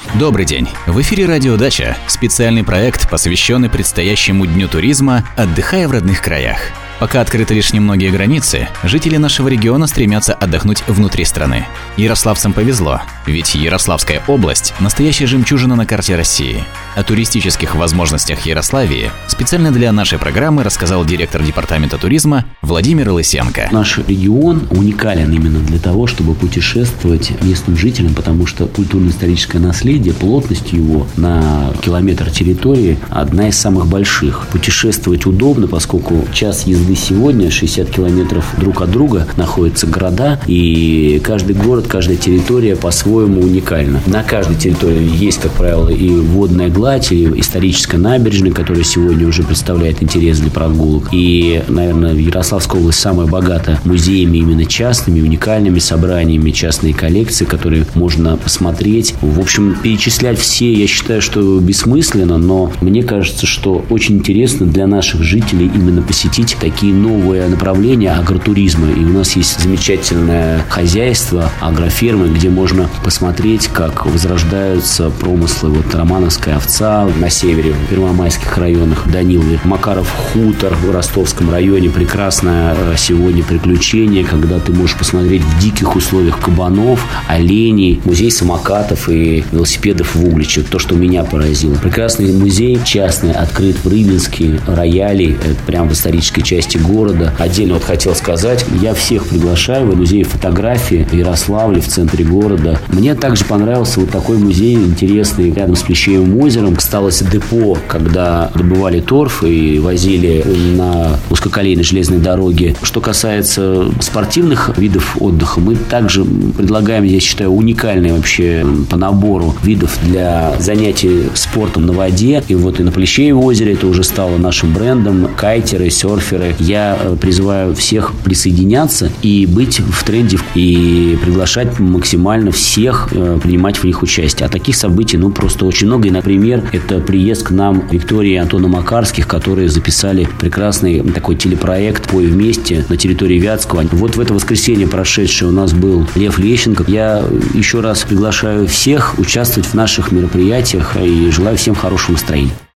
Добрый день! В эфире «Радио Дача» – специальный проект, посвященный предстоящему Дню туризма «Отдыхая в родных краях». Пока открыты лишь немногие границы, жители нашего региона стремятся отдохнуть внутри страны. Ярославцам повезло, ведь Ярославская область – настоящая жемчужина на карте России. О туристических возможностях Ярославии специально для нашей программы рассказал директор департамента туризма Владимир Лысенко. Наш регион уникален именно для того, чтобы путешествовать местным жителям, потому что культурно-историческое наследие, плотность его на километр территории одна из самых больших. Путешествовать удобно, поскольку час езды сегодня, 60 километров друг от друга находятся города, и каждый город, каждая территория по-своему уникальна. На каждой территории есть, как правило, и водная гладь, и историческая набережная, которая сегодня уже представляет интерес для прогулок. И, наверное, Ярославская область самая богата музеями именно частными, уникальными собраниями, частные коллекции, которые можно посмотреть. В общем, перечислять все, я считаю, что бессмысленно, но мне кажется, что очень интересно для наших жителей именно посетить такие новые направления агротуризма. И у нас есть замечательное хозяйство, агрофермы, где можно посмотреть, как возрождаются промыслы. Вот Романовская овца на севере, в Первомайских районах, Данилове, Макаров хутор в Ростовском районе. Прекрасное сегодня приключение, когда ты можешь посмотреть в диких условиях кабанов, оленей, музей самокатов и велосипедов в Угличе. То, что меня поразило. Прекрасный музей частный, открыт в Рыбинске, рояли, это прямо в исторической части города. Отдельно вот хотел сказать, я всех приглашаю в музей фотографии в Ярославле, в центре города. Мне также понравился вот такой музей интересный рядом с Плещеевым озером. Осталось депо, когда добывали торф и возили на узкоколейной железной дороге. Что касается спортивных видов отдыха, мы также предлагаем, я считаю, уникальные вообще по набору видов для занятий спортом на воде. И вот и на Плещеевом озере это уже стало нашим брендом. Кайтеры, серферы. Я призываю всех присоединяться и быть в тренде и приглашать максимально всех принимать в них участие. А таких событий, просто очень много. И, например, это приезд к нам Виктории и Антона Макарских, которые записали прекрасный такой телепроект «Пой вместе» на территории Вятского. Вот в это воскресенье прошедшее у нас был Лев Лещенко. Я еще раз приглашаю всех участвовать в наших мероприятиях и желаю всем хорошего настроения.